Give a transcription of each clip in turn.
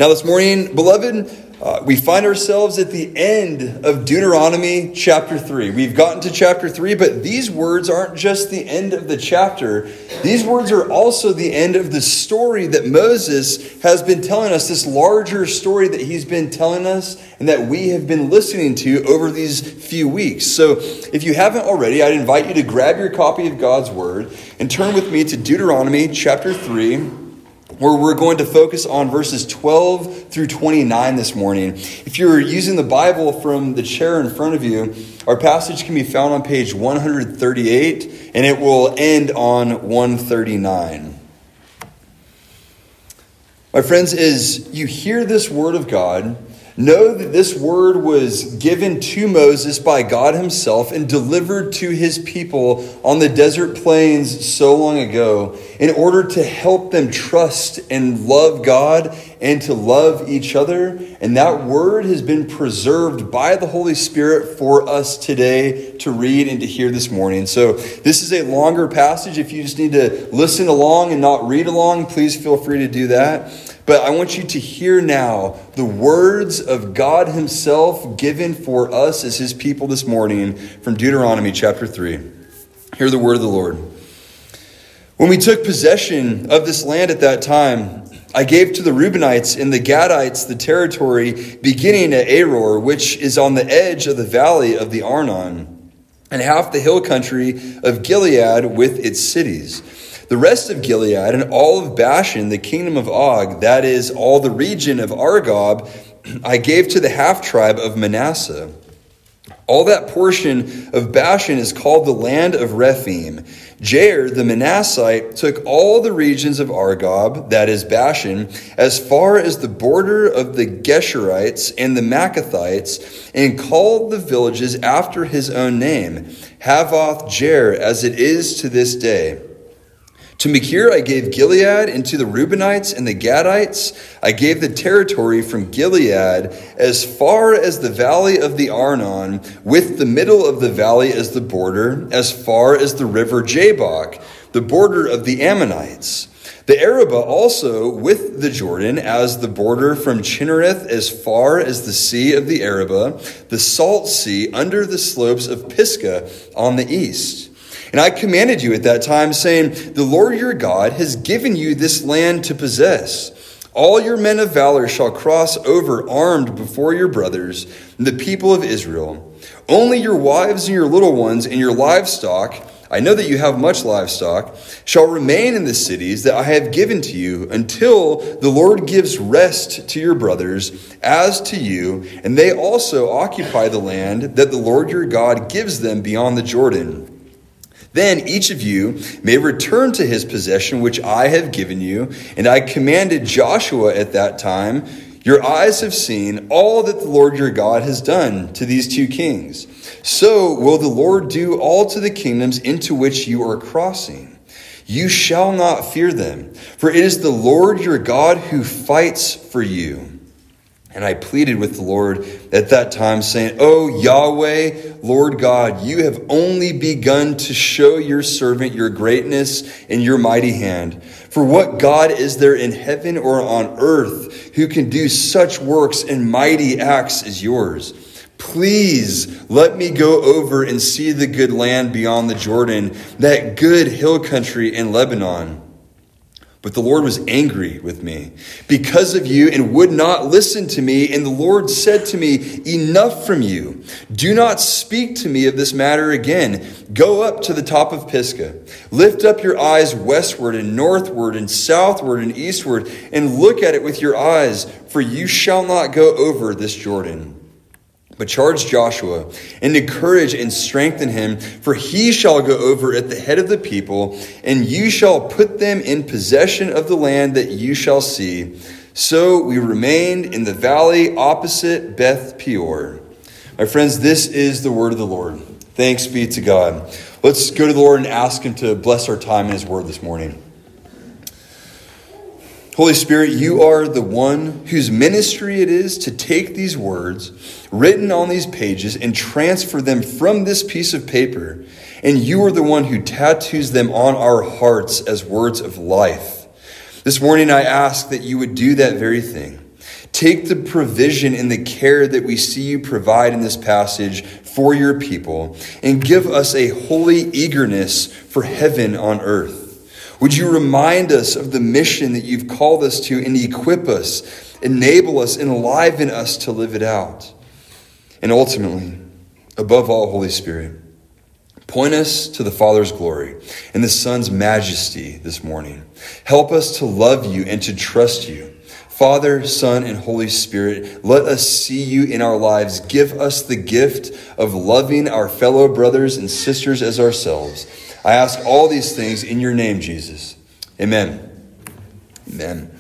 Now this morning, beloved, we find ourselves at the end of Deuteronomy chapter 3. We've gotten to chapter 3, but these words aren't just the end of the chapter. These words are also the end of the story that Moses has been telling us, this larger story that he's been telling us and that we have been listening to over these few weeks. So if you haven't already, I'd invite you to grab your copy of God's Word and turn with me to Deuteronomy chapter 3, where we're going to focus on verses 12 through 29 this morning. If you're using the Bible from the chair in front of you, our passage can be found on page 138, and it will end on 139. My friends, as you hear this word of God, know that this word was given to Moses by God himself and delivered to his people on the desert plains so long ago in order to help them trust and love God and to love each other. And that word has been preserved by the Holy Spirit for us today to read and to hear this morning. So this is a longer passage. If you just need to listen along and not read along, please feel free to do that. But I want you to hear now the words of God himself given for us as his people this morning from Deuteronomy chapter 3. Hear the word of the Lord. When we took possession of this land at that time, I gave to the Reubenites and the Gadites the territory beginning at Aror, which is on the edge of the valley of the Arnon, and half the hill country of Gilead with its cities. The rest of Gilead and all of Bashan, the kingdom of Og, that is, all the region of Argob, I gave to the half-tribe of Manasseh. All that portion of Bashan is called the land of Rephaim. Jair, the Manassite, took all the regions of Argob, that is Bashan, as far as the border of the Geshurites and the Maccathites, and called the villages after his own name, Havoth Jair, as it is to this day. To Machir I gave Gilead, and to the Reubenites and the Gadites I gave the territory from Gilead as far as the valley of the Arnon, with the middle of the valley as the border, as far as the river Jabbok, the border of the Ammonites. The Arabah also with the Jordan as the border from Chinnereth as far as the sea of the Arabah, the salt sea under the slopes of Pisgah on the east. And I commanded you at that time, saying, the Lord your God has given you this land to possess. All your men of valor shall cross over armed before your brothers, the people of Israel. Only your wives and your little ones and your livestock, I know that you have much livestock, shall remain in the cities that I have given to you until the Lord gives rest to your brothers as to you, and they also occupy the land that the Lord your God gives them beyond the Jordan. Then each of you may return to his possession which I have given you. And I commanded Joshua at that time, your eyes have seen all that the Lord your God has done to these two kings. So will the Lord do all to the kingdoms into which you are crossing. You shall not fear them, for it is the Lord your God who fights for you. And I pleaded with the Lord at that time, saying, O Yahweh, Lord God, you have only begun to show your servant your greatness and your mighty hand. For what God is there in heaven or on earth who can do such works and mighty acts as yours? Please let me go over and see the good land beyond the Jordan, that good hill country in Lebanon. But the Lord was angry with me because of you and would not listen to me. And the Lord said to me, enough from you. Do not speak to me of this matter again. Go up to the top of Pisgah. Lift up your eyes westward and northward and southward and eastward and look at it with your eyes, for you shall not go over this Jordan. But charge Joshua and encourage and strengthen him, for he shall go over at the head of the people, and you shall put them in possession of the land that you shall see. So we remained in the valley opposite Beth Peor. My friends, this is the word of the Lord. Thanks be to God. Let's go to the Lord and ask him to bless our time in his word this morning. Holy Spirit, you are the one whose ministry it is to take these words written on these pages and transfer them from this piece of paper. And you are the one who tattoos them on our hearts as words of life. This morning I ask that you would do that very thing. take the provision and the care that we see you provide in this passage for your people and give us a holy eagerness for heaven on earth. Would you remind us of the mission that you've called us to and equip us, enable us, enliven us to live it out? And ultimately, above all, Holy Spirit, point us to the Father's glory and the Son's majesty this morning. Help us to love you and to trust you. Father, Son, and Holy Spirit, let us see you in our lives. Give us the gift of loving our fellow brothers and sisters as ourselves. I ask all these things in your name, Jesus. Amen. Amen.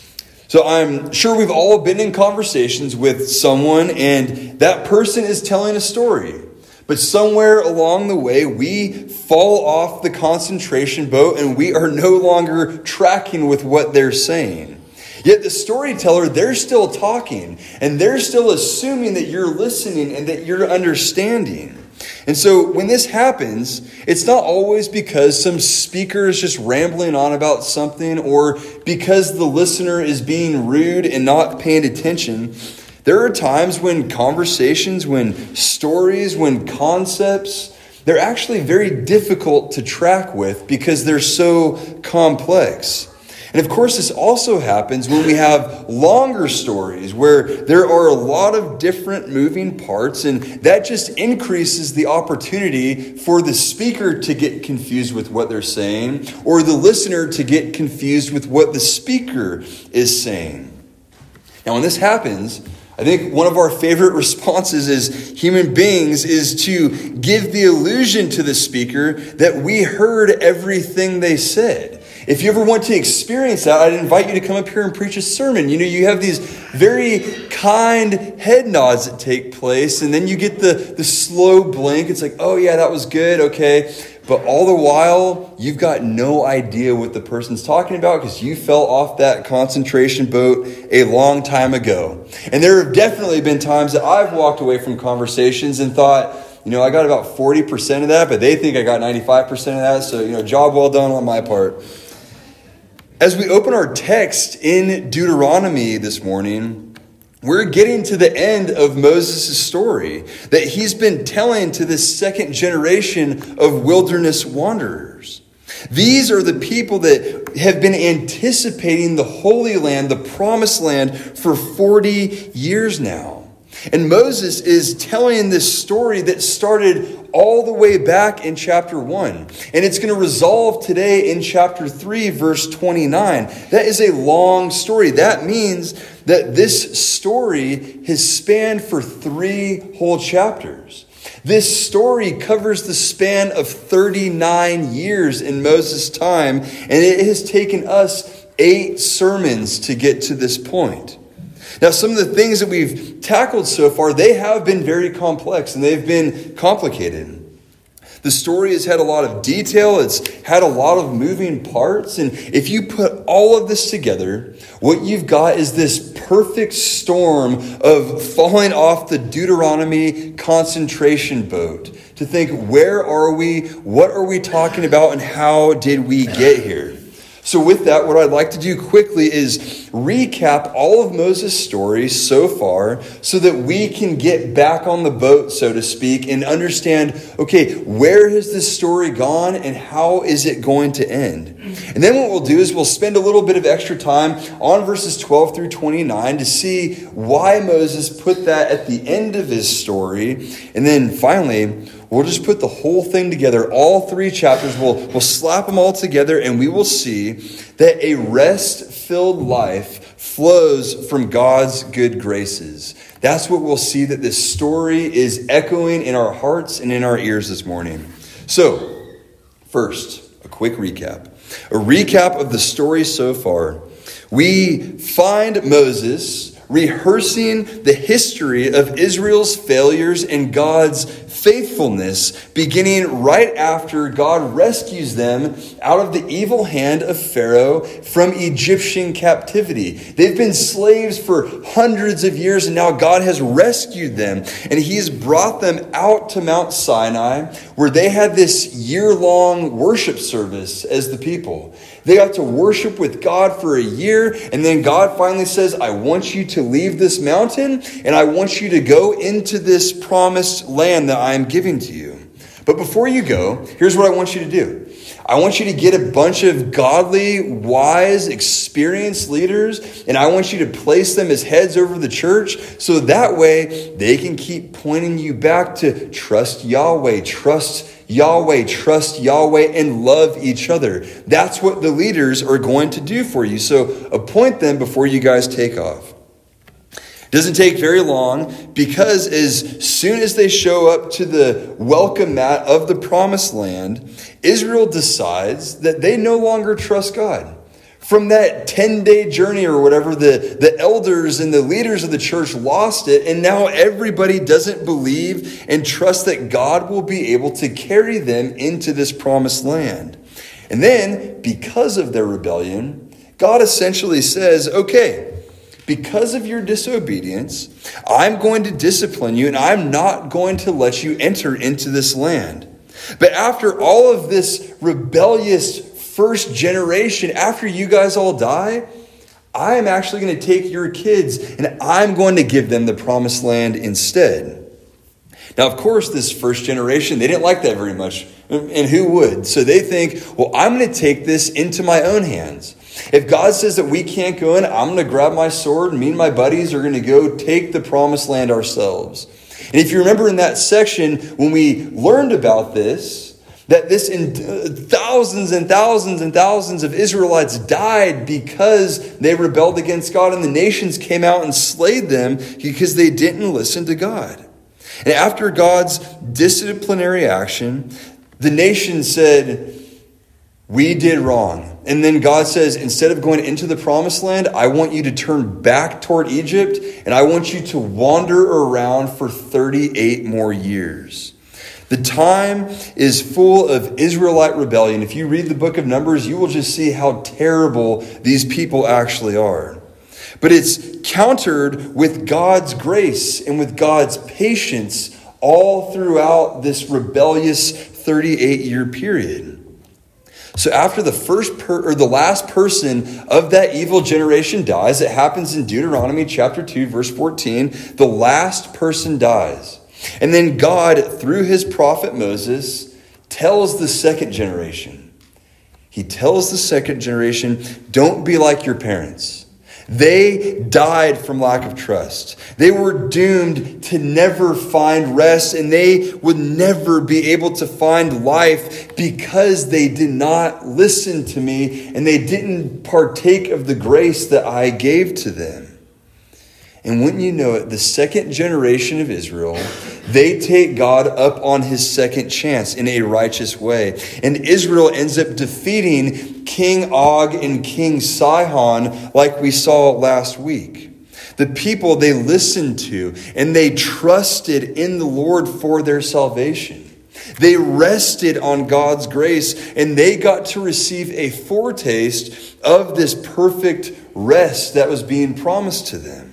So I'm sure we've all been in conversations with someone, and that person is telling a story. But somewhere along the way, we fall off the concentration boat, and we are no longer tracking with what they're saying. Yet the storyteller, they're still talking, and they're still assuming that you're listening and that you're understanding. And so when this happens, it's not always because some speaker is just rambling on about something or because the listener is being rude and not paying attention. There are times when conversations, when stories, when concepts, they're actually very difficult to track with because they're so complex. And of course, this also happens when we have longer stories where there are a lot of different moving parts, and that just increases the opportunity for the speaker to get confused with what they're saying or the listener to get confused with what the speaker is saying. Now, when this happens, I think one of our favorite responses as human beings is to give the illusion to the speaker that we heard everything they said. If you ever want to experience that, I'd invite you to come up here and preach a sermon. You know, you have these very kind head nods that take place, and then you get the slow blink. It's like, oh yeah, that was good, okay. But all the while, you've got no idea what the person's talking about because you fell off that concentration boat a long time ago. And there have definitely been times that I've walked away from conversations and thought, you know, I got about 40% of that, but they think I got 95% of that. So, you know, job well done on my part. As we open our text in Deuteronomy this morning, we're getting to the end of Moses' story that he's been telling to this second generation of wilderness wanderers. These are the people that have been anticipating the Holy Land, the Promised Land, for 40 years now. And Moses is telling this story that started all the way back in chapter 1. And it's going to resolve today in chapter 3, verse 29. That is a long story. That means that this story has spanned for 3 whole chapters. This story covers the span of 39 years in Moses' time, and it has taken us 8 sermons to get to this point. Now, some of the things that we've tackled so far, they have been very complex and they've been complicated. The story has had a lot of detail. It's had a lot of moving parts. And if you put all of this together, what you've got is this perfect storm of falling off the Deuteronomy concentration boat to think, where are we? What are we talking about? And how did we get here? So with that, what I'd like to do quickly is recap all of Moses' story so far so that we can get back on the boat, so to speak, and understand, okay, where has this story gone and how is it going to end? And then what we'll do is we'll spend a little bit of extra time on verses 12 through 29 to see why Moses put that at the end of his story. And then finally, we'll just put the whole thing together, all 3 chapters. We'll slap them all together, and we will see that a rest-filled life flows from God's good graces. That's what we'll see, that this story is echoing in our hearts and in our ears this morning. So, first, a quick recap. A recap of the story so far. We find Moses rehearsing the history of Israel's failures and God's faithfulness, beginning right after God rescues them out of the evil hand of Pharaoh from Egyptian captivity. They've been slaves for hundreds of years, and now God has rescued them, and He's brought them out to Mount Sinai, where they had this year-long worship service as the people. They got to worship with God for a year, and then God finally says, I want you to leave this mountain, and I want you to go into this promised land that I am giving to you. But before you go, here's what I want you to do. I want you to get a bunch of godly, wise, experienced leaders, and I want you to place them as heads over the church, so that way they can keep pointing you back to trust Yahweh, trust Yahweh, trust Yahweh, and love each other. That's what the leaders are going to do for you. So appoint them before you guys take off. Doesn't take very long, because as soon as they show up to the welcome mat of the promised land, Israel decides that they no longer trust God. From that 10-day journey or whatever, the elders and the leaders of the church lost it, and now everybody doesn't believe and trust that God will be able to carry them into this promised land. And then, because of their rebellion, God essentially says, okay, because of your disobedience, I'm going to discipline you, and I'm not going to let you enter into this land. But after all of this rebellious first generation, after you guys all die, I am actually going to take your kids, and I'm going to give them the promised land instead. Now, of course, this first generation, they didn't like that very much, and who would? So they think, well, I'm going to take this into my own hands. If God says that we can't go in, I'm going to grab my sword, and me and my buddies are going to go take the promised land ourselves. And if you remember in that section, when we learned about this, that this thousands and thousands and thousands of Israelites died because they rebelled against God, and the nations came out and slayed them because they didn't listen to God. And after God's disciplinary action, the nation said, we did wrong. And then God says, instead of going into the promised land, I want you to turn back toward Egypt, and I want you to wander around for 38 more years. The time is full of Israelite rebellion. If you read the book of Numbers, you will just see how terrible these people actually are. But it's countered with God's grace and with God's patience all throughout this rebellious 38-year period. So after the last person of that evil generation dies, it happens in Deuteronomy chapter 2, verse 14, the last person dies. And then God, through his prophet Moses, tells the second generation. He tells the second generation, don't be like your parents. They died from lack of trust. They were doomed to never find rest, and they would never be able to find life because they did not listen to me and they didn't partake of the grace that I gave to them. And wouldn't you know it, the second generation of Israel, they take God up on his second chance in a righteous way. And Israel ends up defeating King Og and King Sihon like we saw last week. The people they listened to and they trusted in the Lord for their salvation. They rested on God's grace, and they got to receive a foretaste of this perfect rest that was being promised to them.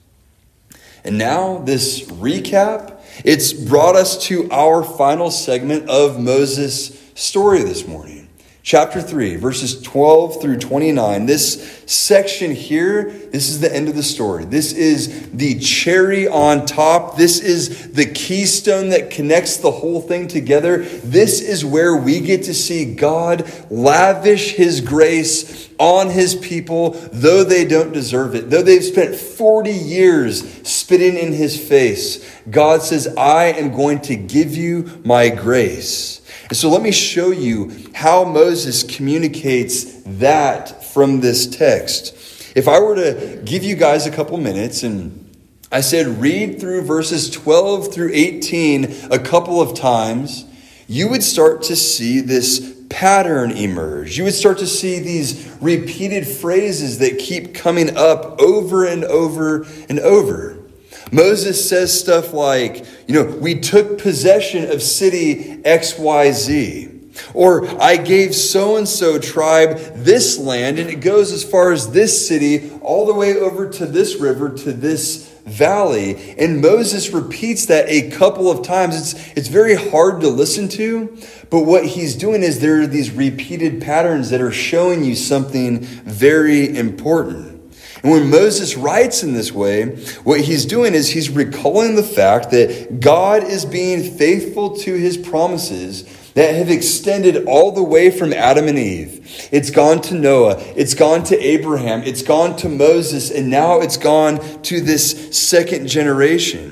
And now this recap, it's brought us to our final segment of Moses' story this morning. Chapter 3, verses 12 through 29. This section here, this is the end of the story. This is the cherry on top. This is the keystone that connects the whole thing together. This is where we get to see God lavish his grace on his people, though they don't deserve it. Though they've spent 40 years spitting in his face, God says, I am going to give you my grace. And so let me show you how Moses communicates that from this text. If I were to give you guys a couple minutes and I said read through verses 12 through 18 a couple of times, you would start to see this pattern emerge. You would start to see these repeated phrases that keep coming up over and over and over. Moses says stuff like, we took possession of city XYZ. Or I gave so-and-so tribe this land, and it goes as far as this city, all the way over to this river, to this valley. And Moses repeats that a couple of times. It's very hard to listen to, but what he's doing is there are these repeated patterns that are showing you something very important. And when Moses writes in this way, what he's doing is he's recalling the fact that God is being faithful to his promises that have extended all the way from Adam and Eve. It's gone to Noah, it's gone to Abraham, it's gone to Moses, and now it's gone to this second generation.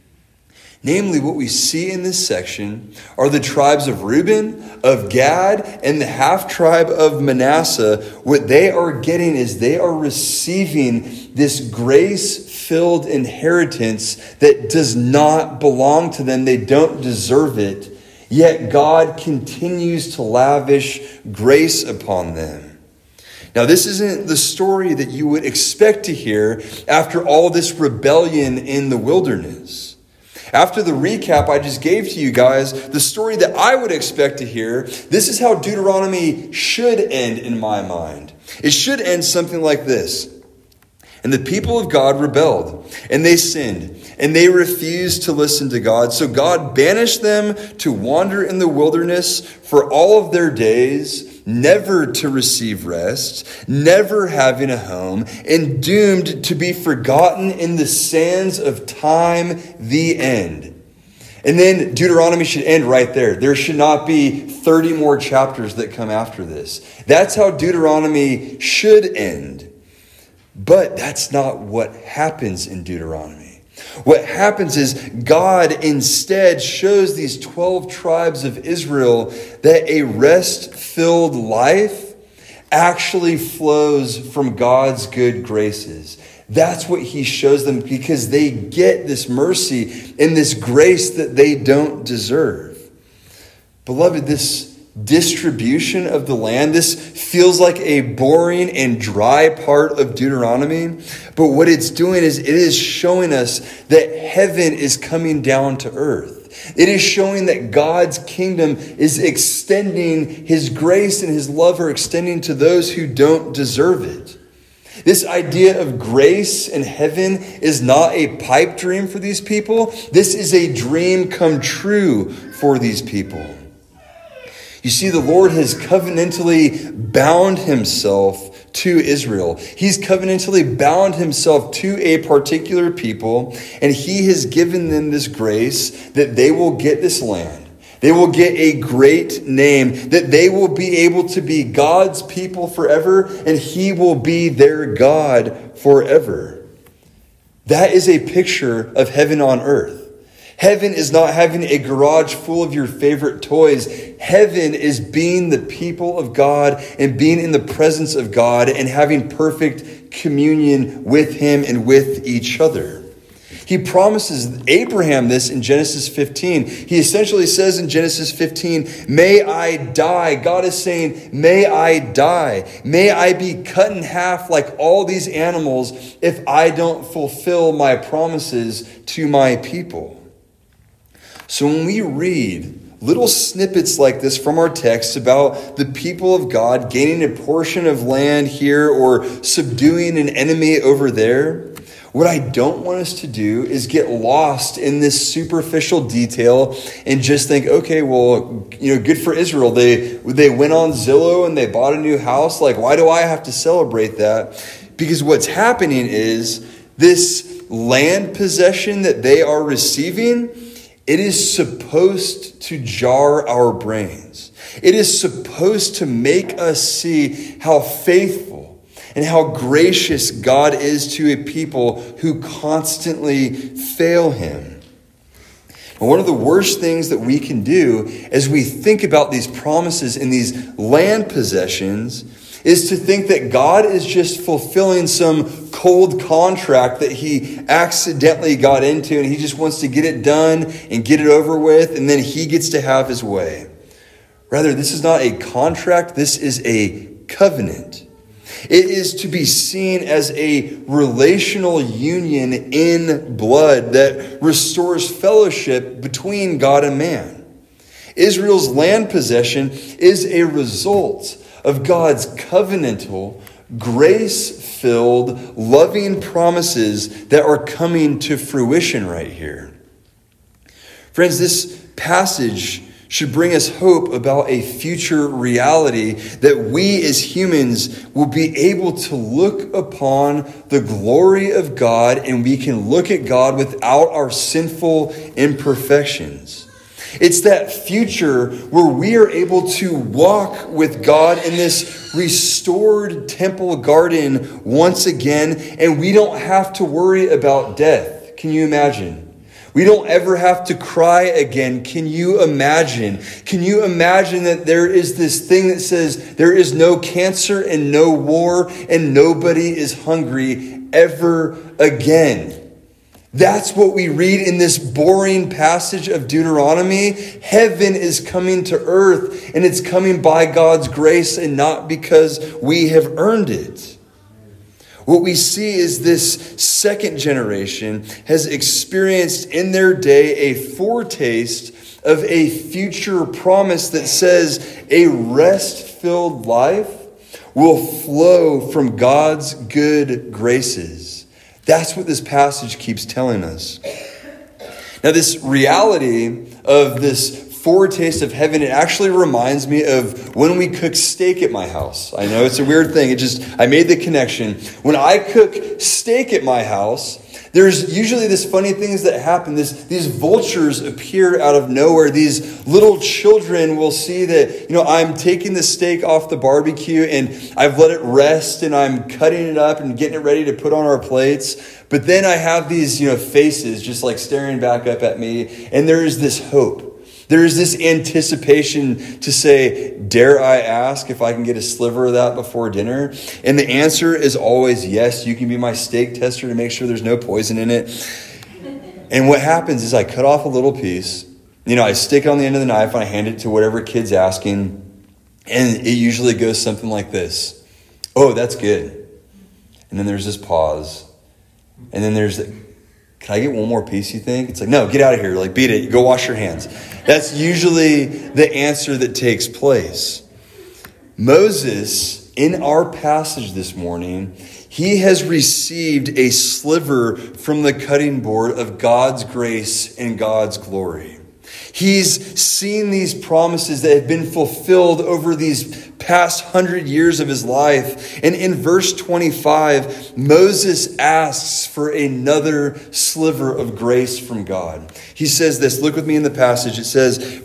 Namely, what we see in this section are the tribes of Reuben, of Gad, and the half-tribe of Manasseh. What they are getting is they are receiving this grace-filled inheritance that does not belong to them. They don't deserve it. Yet God continues to lavish grace upon them. Now, this isn't the story that you would expect to hear after all this rebellion in the wilderness. After the recap I just gave to you guys, the story that I would expect to hear, this is how Deuteronomy should end in my mind. It should end something like this. And the people of God rebelled, and they sinned, and they refused to listen to God. So God banished them to wander in the wilderness for all of their days, never to receive rest, never having a home, and doomed to be forgotten in the sands of time, the end. And then Deuteronomy should end right there. There should not be 30 more chapters that come after this. That's how Deuteronomy should end. But that's not what happens in Deuteronomy. What happens is God instead shows these 12 tribes of Israel that a rest-filled life actually flows from God's good graces. That's what he shows them because they get this mercy and this grace that they don't deserve. Beloved, this distribution of the land, this feels like a boring and dry part of Deuteronomy, but what it's doing is it is showing us that heaven is coming down to earth. It is showing that God's kingdom is extending his grace and his love are extending to those who don't deserve it. This idea of grace and heaven is not a pipe dream for these people. This is a dream come true for these people. You see, the Lord has covenantally bound himself to Israel. He's covenantally bound himself to a particular people, and he has given them this grace that they will get this land. They will get a great name, that they will be able to be God's people forever, and he will be their God forever. That is a picture of heaven on earth. Heaven is not having a garage full of your favorite toys. Heaven is being the people of God and being in the presence of God and having perfect communion with him and with each other. He promises Abraham this in Genesis 15. He essentially says in Genesis 15, may I die. God is saying, may I die. May I be cut in half like all these animals if I don't fulfill my promises to my people. So when we read little snippets like this from our text about the people of God gaining a portion of land here or subduing an enemy over there, what I don't want us to do is get lost in this superficial detail and just think, okay, well, good for Israel. They went on Zillow and they bought a new house. Like, why do I have to celebrate that? Because what's happening is this land possession that they are receiving, it is supposed to jar our brains. It is supposed to make us see how faithful and how gracious God is to a people who constantly fail him. And one of the worst things that we can do as we think about these promises and these land possessions is to think that God is just fulfilling some cold contract that he accidentally got into and he just wants to get it done and get it over with and then he gets to have his way. Rather, this is not a contract, this is a covenant. It is to be seen as a relational union in blood that restores fellowship between God and man. Israel's land possession is a result of God's covenantal, grace-filled, loving promises that are coming to fruition right here. Friends, this passage should bring us hope about a future reality that we as humans will be able to look upon the glory of God, and we can look at God without our sinful imperfections. It's that future where we are able to walk with God in this restored temple garden once again, and we don't have to worry about death. Can you imagine? We don't ever have to cry again. Can you imagine? Can you imagine that there is this thing that says there is no cancer and no war and nobody is hungry ever again? That's what we read in this boring passage of Deuteronomy. Heaven is coming to earth, and it's coming by God's grace and not because we have earned it. What we see is this second generation has experienced in their day a foretaste of a future promise that says a rest-filled life will flow from God's good graces. That's what this passage keeps telling us. Now, this reality of this foretaste of heaven, it actually reminds me of when we cook steak at my house. I know it's a weird thing. I made the connection. When I cook steak at my house, there's usually this funny things that happen. These vultures appear out of nowhere. These little children will see that, I'm taking the steak off the barbecue and I've let it rest and I'm cutting it up and getting it ready to put on our plates. But then I have these, faces just like staring back up at me. And there is this hope. There is this anticipation to say, dare I ask if I can get a sliver of that before dinner? And the answer is always yes. You can be my steak tester to make sure there's no poison in it. And what happens is I cut off a little piece. I stick it on the end of the knife and I hand it to whatever kid's asking. And it usually goes something like this. Oh, that's good. And then there's this pause. And then there's can I get one more piece, you think? It's like, no, get out of here. Beat it. Go wash your hands. That's usually the answer that takes place. Moses, in our passage this morning, he has received a sliver from the cutting board of God's grace and God's glory. He's seen these promises that have been fulfilled over these past 100 years of his life. And in verse 25, Moses asks for another sliver of grace from God. He says this, look with me in the passage. It says,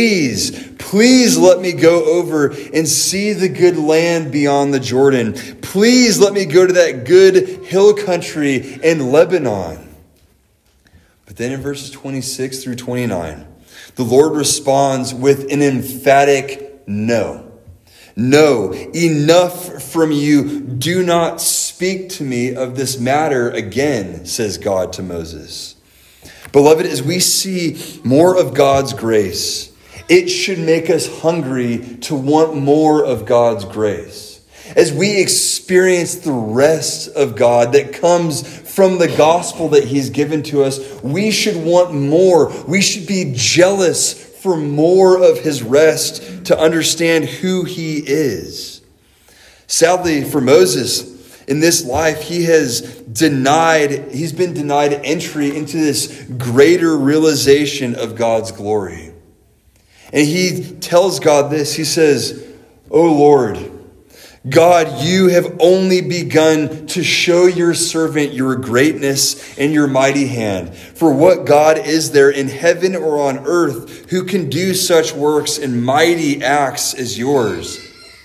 please let me go over and see the good land beyond the Jordan. Please let me go to that good hill country in Lebanon. But then in verses 26 through 29, the Lord responds with an emphatic no. No, enough from you. Do not speak to me of this matter again, says God to Moses. Beloved, as we see more of God's grace, it should make us hungry to want more of God's grace. As we experience the rest of God that comes from the gospel that he's given to us, we should want more. We should be jealous for more of his rest to understand who he is. Sadly, for Moses, in this life, he's been denied entry into this greater realization of God's glory. And he tells God this. He says, "O Lord, God, you have only begun to show your servant your greatness and your mighty hand. For what God is there in heaven or on earth who can do such works and mighty acts as yours?"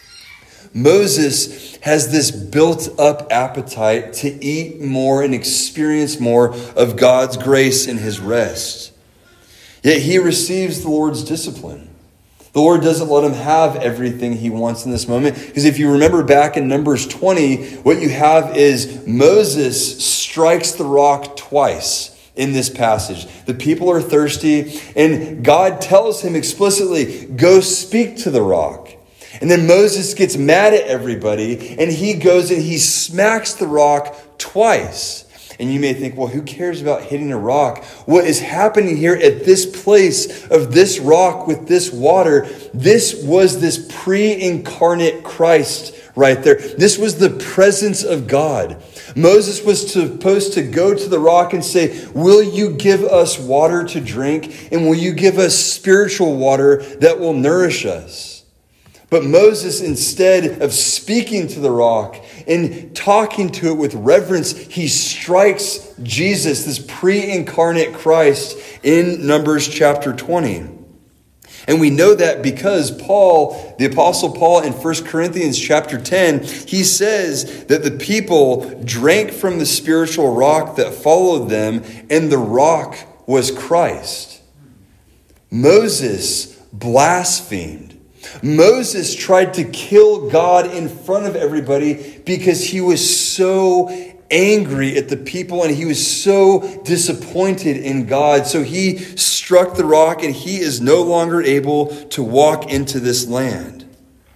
Moses has this built-up appetite to eat more and experience more of God's grace and his rest. Yet he receives the Lord's discipline. The Lord doesn't let him have everything he wants in this moment. Because if you remember back in Numbers 20, what you have is Moses strikes the rock twice in this passage. The people are thirsty, and God tells him explicitly, go speak to the rock. And then Moses gets mad at everybody, and he goes and he smacks the rock twice. And you may think, well, who cares about hitting a rock? What is happening here at this place of this rock with this water, this was this pre-incarnate Christ right there. This was the presence of God. Moses was supposed to go to the rock and say, will you give us water to drink? And will you give us spiritual water that will nourish us? But Moses, instead of speaking to the rock and talking to it with reverence, he strikes Jesus, this pre-incarnate Christ, in Numbers chapter 20. And we know that because Paul, the Apostle Paul, in 1 Corinthians chapter 10, he says that the people drank from the spiritual rock that followed them, and the rock was Christ. Moses blasphemed. Moses tried to kill God in front of everybody because he was so angry at the people and he was so disappointed in God. So he struck the rock and he is no longer able to walk into this land.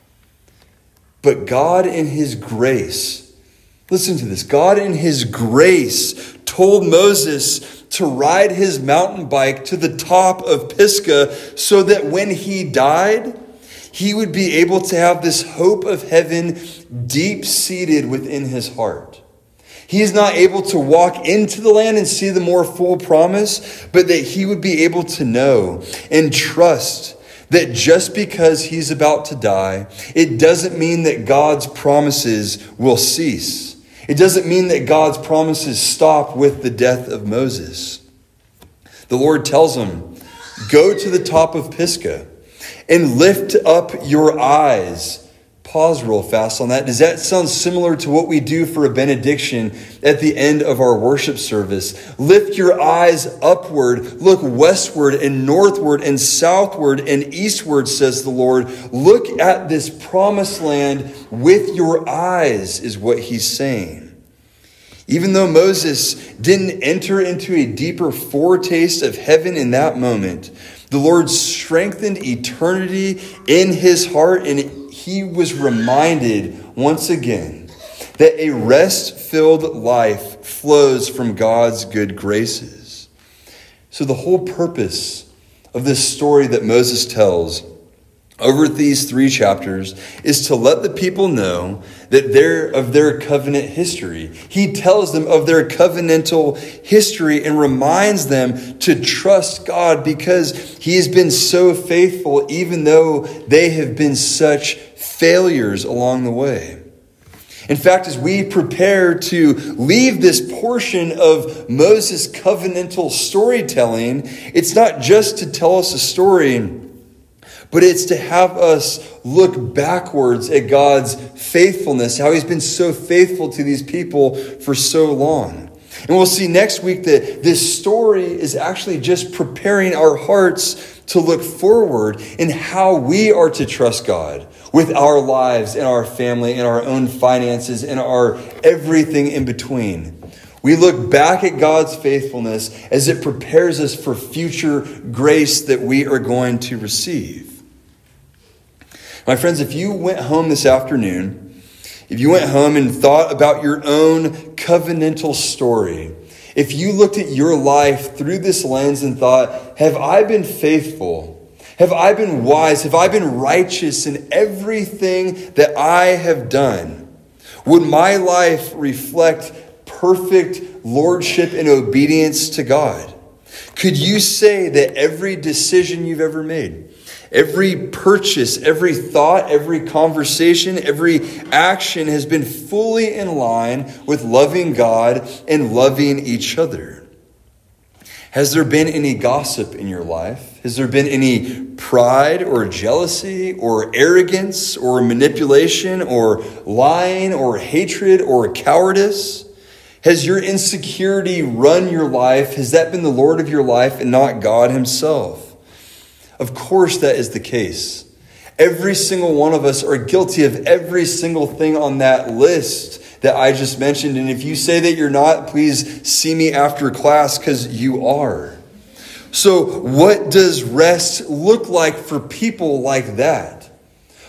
But God in his grace, listen to this, God in his grace told Moses to ride his mountain bike to the top of Pisgah so that when he died, he would be able to have this hope of heaven deep-seated within his heart. He is not able to walk into the land and see the more full promise, but that he would be able to know and trust that just because he's about to die, it doesn't mean that God's promises will cease. It doesn't mean that God's promises stop with the death of Moses. The Lord tells him, go to the top of Pisgah and lift up your eyes. Pause real fast on that. Does that sound similar to what we do for a benediction at the end of our worship service? Lift your eyes upward, look westward and northward and southward and eastward, says the Lord. Look at this promised land with your eyes, is what he's saying. Even though Moses didn't enter into a deeper foretaste of heaven in that moment, the Lord strengthened eternity in his heart, and he was reminded once again that a rest-filled life flows from God's good graces. So the whole purpose of this story that Moses tells over these 3 chapters is to let the people know that of their covenant history. He tells them of their covenantal history and reminds them to trust God because he has been so faithful, even though they have been such failures along the way. In fact, as we prepare to leave this portion of Moses' covenantal storytelling, it's not just to tell us a story, but it's to have us look backwards at God's faithfulness, how he's been so faithful to these people for so long. And we'll see next week that this story is actually just preparing our hearts to look forward in how we are to trust God with our lives and our family and our own finances and our everything in between. We look back at God's faithfulness as it prepares us for future grace that we are going to receive. My friends, if you went home this afternoon, if you went home and thought about your own covenantal story, if you looked at your life through this lens and thought, have I been faithful? Have I been wise? Have I been righteous in everything that I have done? Would my life reflect perfect lordship and obedience to God? Could you say that every decision you've ever made, every purchase, every thought, every conversation, every action has been fully in line with loving God and loving each other? Has there been any gossip in your life? Has there been any pride or jealousy or arrogance or manipulation or lying or hatred or cowardice? Has your insecurity run your life? Has that been the Lord of your life and not God himself? Of course that is the case. Every single one of us are guilty of every single thing on that list that I just mentioned. And if you say that you're not, please see me after class because you are. So what does rest look like for people like that?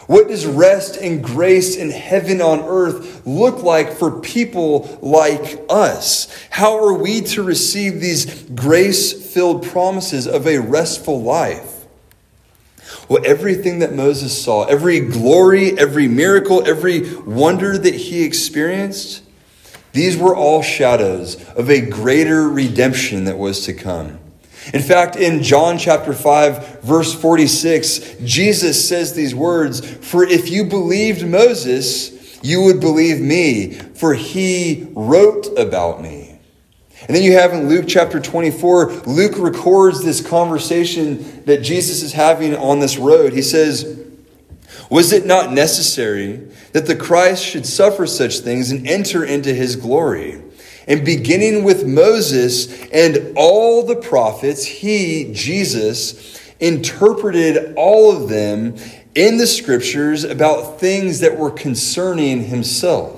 What does rest and grace and heaven on earth look like for people like us? How are we to receive these grace-filled promises of a restful life? Well, everything that Moses saw, every glory, every miracle, every wonder that he experienced, these were all shadows of a greater redemption that was to come. In fact, in John chapter 5, verse 46, Jesus says these words, "For if you believed Moses, you would believe me, for he wrote about me." And then you have in Luke chapter 24, Luke records this conversation that Jesus is having on this road. He says, "Was it not necessary that the Christ should suffer such things and enter into his glory? And beginning with Moses and all the prophets, he, Jesus, interpreted all of them in the scriptures about things that were concerning himself."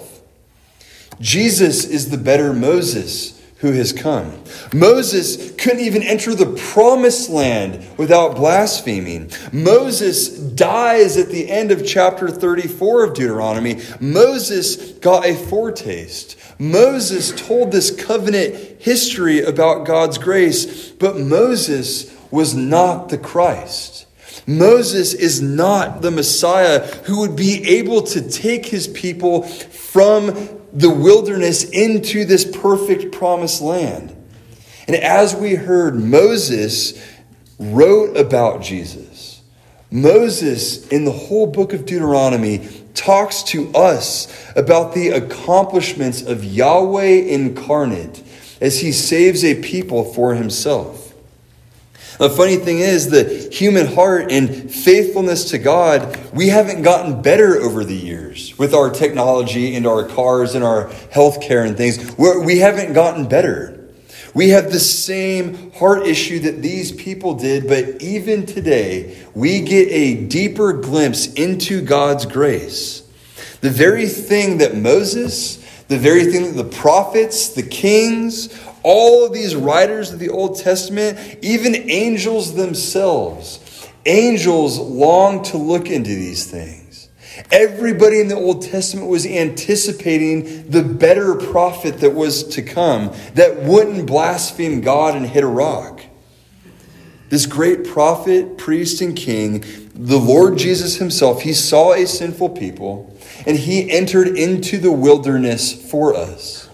Jesus is the better Moses who has come. Moses couldn't even enter the promised land without blaspheming. Moses dies at the end of chapter 34 of Deuteronomy. Moses got a foretaste. Moses told this covenant history about God's grace, but Moses was not the Christ. Moses is not the Messiah who would be able to take his people from the wilderness into this perfect promised land. And as we heard, Moses wrote about Jesus. Moses, in the whole book of Deuteronomy, talks to us about the accomplishments of Yahweh incarnate as he saves a people for himself. The funny thing is, the human heart and faithfulness to God, we haven't gotten better over the years with our technology and our cars and our healthcare and things. We haven't gotten better. We have the same heart issue that these people did, but even today, we get a deeper glimpse into God's grace. The very thing that Moses, the very thing that the prophets, the kings, all of these writers of the Old Testament, even angels themselves, angels long to look into these things. Everybody in the Old Testament was anticipating the better prophet that was to come, that wouldn't blaspheme God and hit a rock. This great prophet, priest, and king, the Lord Jesus himself, he saw a sinful people, and he entered into the wilderness for us.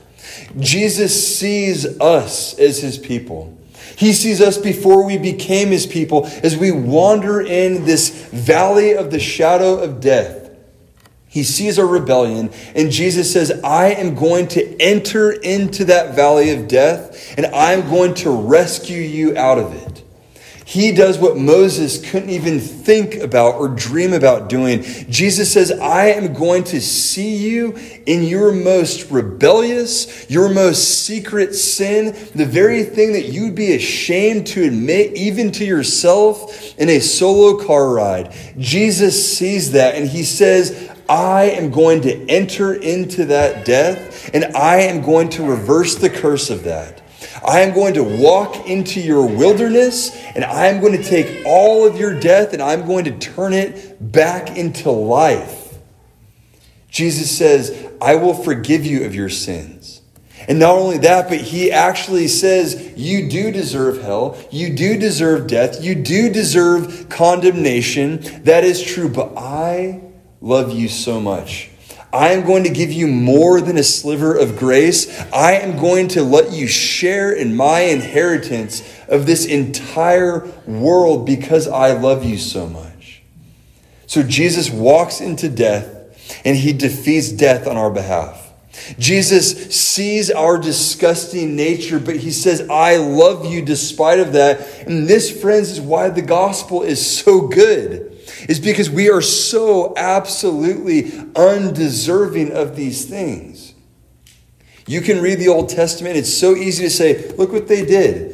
Jesus sees us as his people. He sees us before we became his people as we wander in this valley of the shadow of death. He sees our rebellion, and Jesus says, I am going to enter into that valley of death, and I'm going to rescue you out of it. He does what Moses couldn't even think about or dream about doing. Jesus says, I am going to see you in your most rebellious, your most secret sin, the very thing that you'd be ashamed to admit even to yourself in a solo car ride. Jesus sees that, and he says, I am going to enter into that death, and I am going to reverse the curse of that. I am going to walk into your wilderness, and I am going to take all of your death, and I'm going to turn it back into life. Jesus says, I will forgive you of your sins. And not only that, but he actually says, you do deserve hell. You do deserve death. You do deserve condemnation. That is true, but I love you so much. I am going to give you more than a sliver of grace. I am going to let you share in my inheritance of this entire world because I love you so much. So Jesus walks into death, and he defeats death on our behalf. Jesus sees our disgusting nature, but he says, I love you despite of that. And this, friends, is why the gospel is so good. Is because we are so absolutely undeserving of these things. You can read the Old Testament. It's so easy to say, look what they did.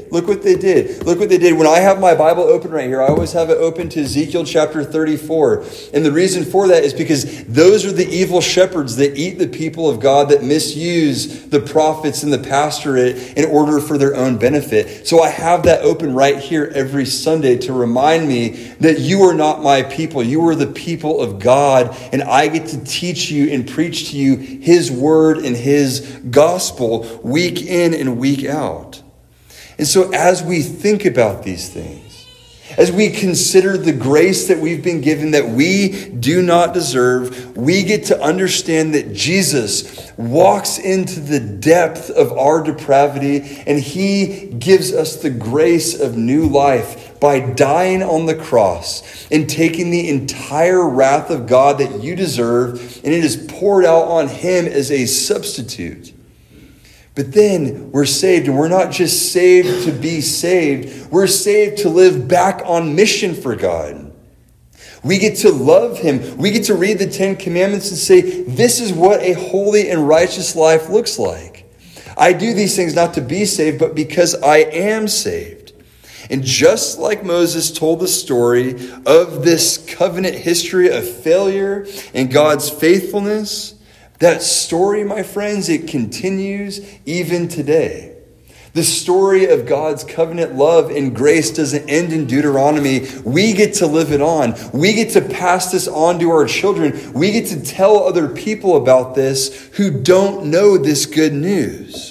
did. Look what they did. Look what they did. When I have my Bible open right here, I always have it open to Ezekiel chapter 34. And the reason for that is because those are the evil shepherds that eat the people of God, that misuse the prophets and the pastorate in order for their own benefit. So I have that open right here every Sunday to remind me that you are not my people. You are the people of God, and I get to teach you and preach to you his word and his gospel week in and week out. And so as we think about these things, as we consider the grace that we've been given that we do not deserve, we get to understand that Jesus walks into the depth of our depravity, and he gives us the grace of new life by dying on the cross and taking the entire wrath of God that you deserve, and it is poured out on him as a substitute. But then we're saved, and we're not just saved to be saved. We're saved to live back on mission for God. We get to love him. We get to read the 10 Commandments and say, this is what a holy and righteous life looks like. I do these things not to be saved, but because I am saved. And just like Moses told the story of this covenant history of failure and God's faithfulness, that story, my friends, it continues even today. The story of God's covenant love and grace doesn't end in Deuteronomy. We get to live it on. We get to pass this on to our children. We get to tell other people about this who don't know this good news.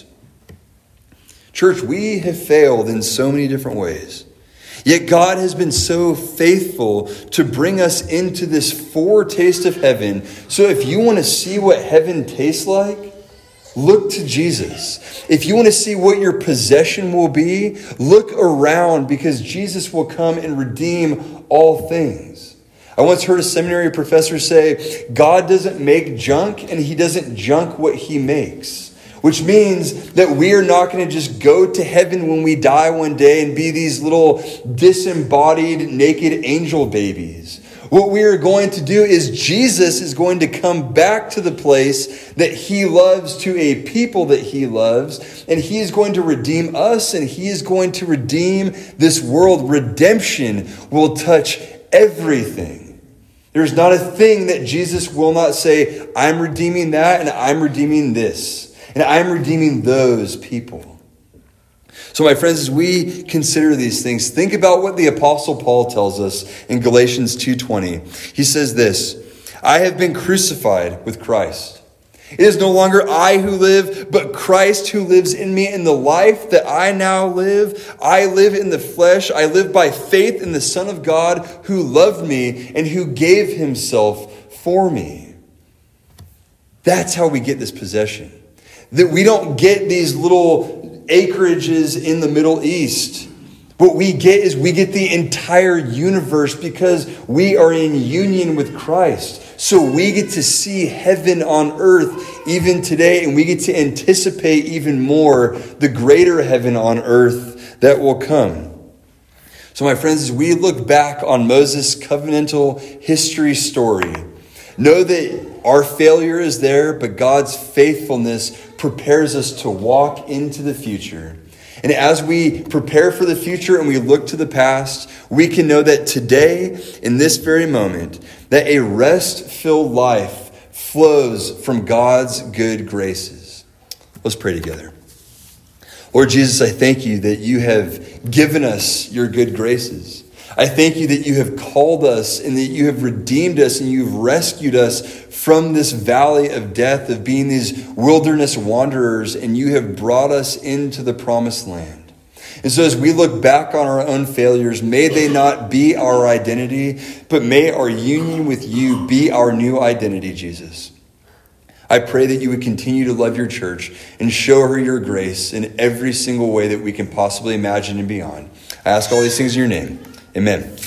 Church, we have failed in so many different ways. Yet God has been so faithful to bring us into this foretaste of heaven. So if you want to see what heaven tastes like, look to Jesus. If you want to see what your possession will be, look around, because Jesus will come and redeem all things. I once heard a seminary professor say, God doesn't make junk, and he doesn't junk what he makes. Which means that we are not going to just go to heaven when we die one day and be these little disembodied, naked angel babies. What we are going to do is Jesus is going to come back to the place that he loves, to a people that he loves, and he is going to redeem us, and he is going to redeem this world. Redemption will touch everything. There's not a thing that Jesus will not say, I'm redeeming that, and I'm redeeming this. And I'm redeeming those people. So my friends, as we consider these things, think about what the Apostle Paul tells us in Galatians 2:20. He says this, I have been crucified with Christ. It is no longer I who live, but Christ who lives in me. In the life that I now live, I live in the flesh. I live by faith in the Son of God who loved me and who gave himself for me. That's how we get this possession. That we don't get these little acreages in the Middle East. What we get is we get the entire universe because we are in union with Christ. So we get to see heaven on earth even today, and we get to anticipate even more the greater heaven on earth that will come. So my friends, as we look back on Moses' covenantal history story, know that our failure is there, but God's faithfulness prepares us to walk into the future. And as we prepare for the future and we look to the past, we can know that today, in this very moment, that a rest-filled life flows from God's good graces. Let's pray together. Lord Jesus, I thank you that you have given us your good graces. I thank you that you have called us and that you have redeemed us and you've rescued us from this valley of death, of being these wilderness wanderers, and you have brought us into the promised land. And so as we look back on our own failures, may they not be our identity, but may our union with you be our new identity, Jesus. I pray that you would continue to love your church and show her your grace in every single way that we can possibly imagine and beyond. I ask all these things in your name. Amen.